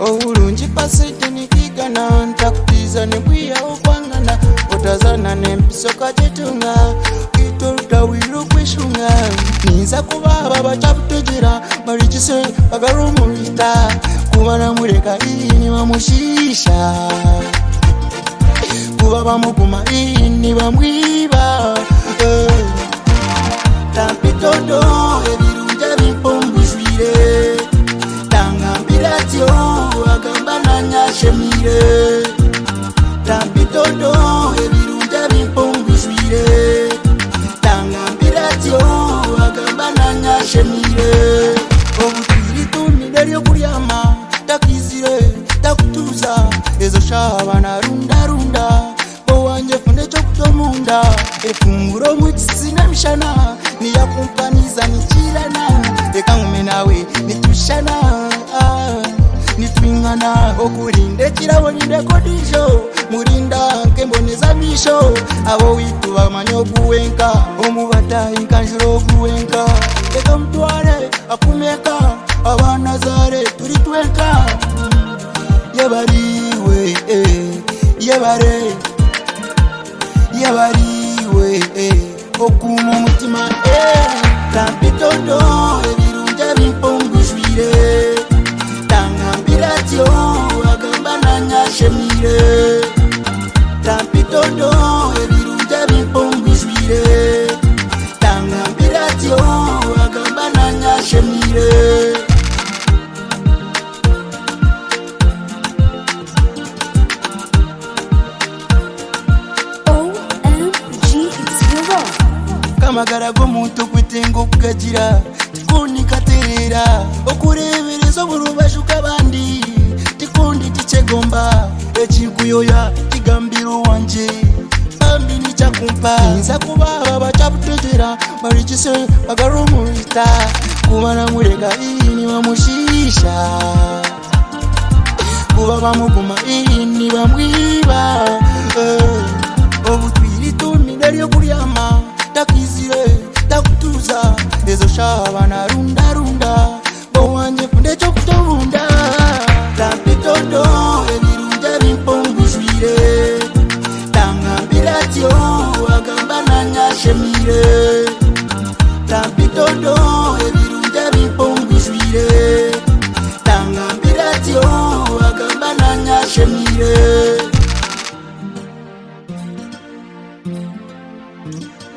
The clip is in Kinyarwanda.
Obulungi pasente nikigana ntakutiza nebwiya okwangana otazana nempiso kajetunga kitolutawiru kwishunga ninza kubaba bachabutegera balikise bagarumulita kubana mureka ini bamushisha kuba bamuguma ini bamwiba tampitondo ebirunja bimpombujwire tangambiratyo agamba nanyashemire tampitondo ebirunja bimpombujwire tangambiratyo agamba nanyashemire obutiritumire lyokulyama takizire takutuza ezo shaba narundarunda owanje funde chokutomunda efunguro mukisina mishana niyakumpaniza nikirana ekangume nawe nitushana nitwingana okulinde kiraboninde kodijo murinda nkemboneza misho abo wituba manyoguwenka omubata inkanjuro guwenka eka mutware akumeka abanazare turi twenka yabariwe yabariwe okuma umutima tampitondo ebirunja bimpombujwire tangambiratyo agamba nanyashemire tampitondo ebirunja bimpombujwire tangambiratyo agamba nanyashemire amagara g'omuntu kwitengo kugagira tikundi katerera okurebereza oburubashu kabandi tikundi tichegomba ekikuyoya kigambira wanje bambi nichakumpa nza kubaba bachabutegera balikise bagarumulita kubana mureka ini bamushisha kuba bamuguma ini bamwiba obutwiritumire lyokulyama takizire takutuza ezo shaba narundarunda bowanje funde chokutomunda tampitondo ebirunja bimpombujwire tangambiratyo agamba nanyashemire tampitondo ebirunja bimpombujwire tangambiratyo agamba nanyashemire